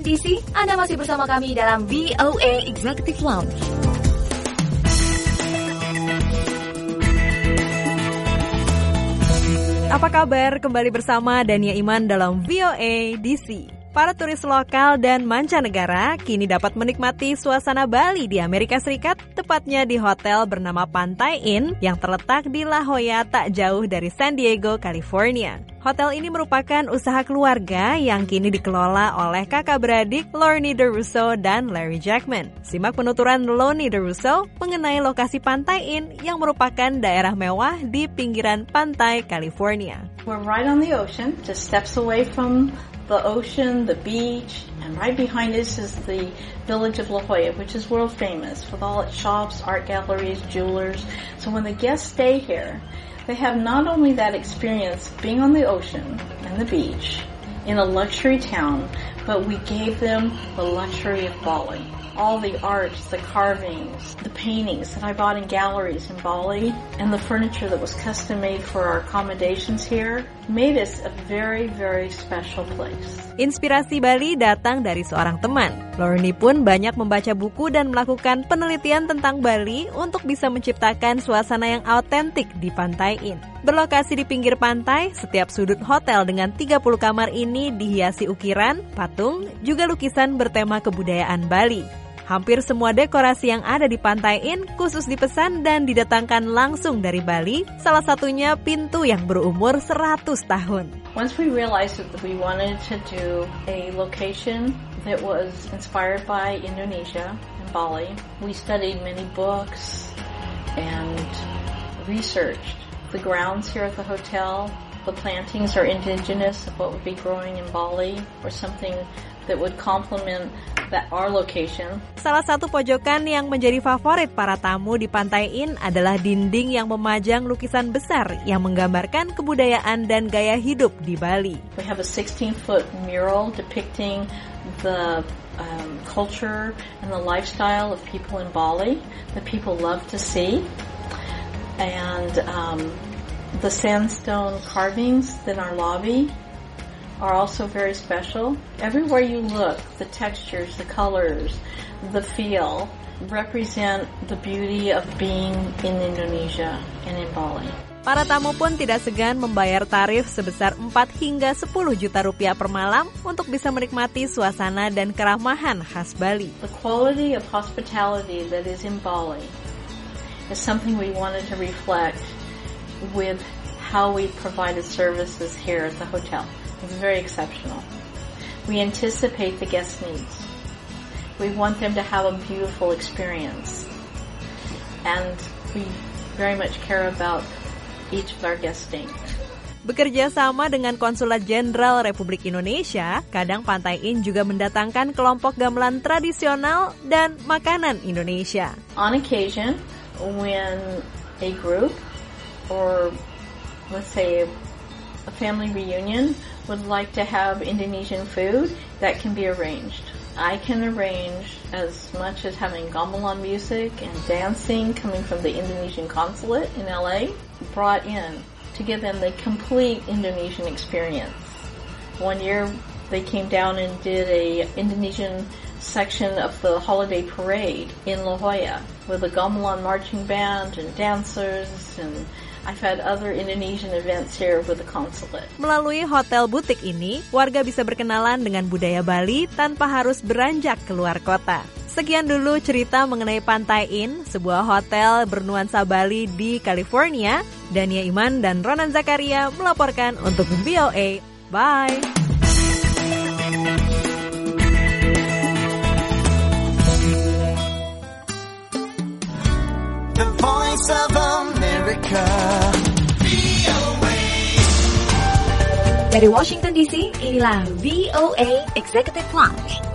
Washington DC. Anda masih bersama kami dalam VOA Executive Lounge. Apa kabar? Kembali bersama Dania Iman dalam VOA DC. Para turis lokal dan mancanegara kini dapat menikmati suasana Bali di Amerika Serikat, tepatnya di hotel bernama Pantai Inn yang terletak di La Jolla tak jauh dari San Diego, California. Hotel ini merupakan usaha keluarga yang kini dikelola oleh kakak beradik Lorne DeRusso dan Larry Jackman. Simak penuturan Lorne DeRusso mengenai lokasi Pantai Inn yang merupakan daerah mewah di pinggiran pantai California. We're right on the ocean, just steps away from the ocean, the beach, and right behind us is the village of La Jolla, which is world famous with all its shops, art galleries, jewelers. So when the guests stay here, they have not only that experience being on the ocean and the beach in a luxury town, but we gave them the luxury of Bali. All the arts, the carvings, the paintings that I bought in galleries in Bali, and the furniture that was custom made for our accommodations here made us a very, very special place. Inspirasi Bali datang dari seorang teman. Lorne pun banyak membaca buku dan melakukan penelitian tentang Bali untuk bisa menciptakan suasana yang autentik di Pantai Inn. Berlokasi di pinggir pantai, setiap sudut hotel dengan 30 kamar ini dihiasi ukiran, patung, juga lukisan bertema kebudayaan Bali. Hampir semua dekorasi yang ada di Pantai Inn khusus dipesan dan didatangkan langsung dari Bali, salah satunya pintu yang berumur 100 tahun. Once we realized that we wanted to do a location that was inspired by Indonesia and Bali, we studied many books and researched the grounds here at the hotel. The plantings are indigenous of what would be growing in Bali or something that would complement our location. Salah satu pojokan yang menjadi favorit para tamu di Pantai Inn adalah dinding yang memajang lukisan besar yang menggambarkan kebudayaan dan gaya hidup di Bali. We have a 16-foot mural depicting the culture and the lifestyle of people in Bali that people love to see. And the sandstone carvings in our lobby are also very special. Everywhere you look, the textures, the colors, the feel represent the beauty of being in Indonesia and in Bali. Para tamu pun tidak segan membayar tarif sebesar 4 hingga 10 juta rupiah per malam untuk bisa menikmati suasana dan keramahan khas Bali. The quality of hospitality that is in Bali is something we wanted to reflect with how we provided services here at the hotel. It's very exceptional. We anticipate the guest needs. We want them to have a beautiful experience. And we very much care about each of our guests staying there. Bekerja sama dengan Konsulat Jenderal Republik Indonesia, kadang Pantai Inn juga mendatangkan kelompok gamelan tradisional dan makanan Indonesia. On occasion, when a group or let's say a family reunion would like to have Indonesian food, that can be arranged. I can arrange as much as having gamelan music and dancing coming from the Indonesian consulate in LA brought in to give them the complete Indonesian experience. One year they came down and did a Indonesian section of the holiday parade in La Jolla with a gamelan marching band and dancers, and I've had other Indonesian events here with the consulate. Melalui hotel butik ini, warga bisa berkenalan dengan budaya Bali tanpa harus beranjak keluar kota. Sekian dulu cerita mengenai Pantai Inn, sebuah hotel bernuansa Bali di California. Dania Iman dan Ronan Zakaria melaporkan untuk VOA. Bye! The Voice of America. Dari Washington DC, inilah VOA Executive Lounge.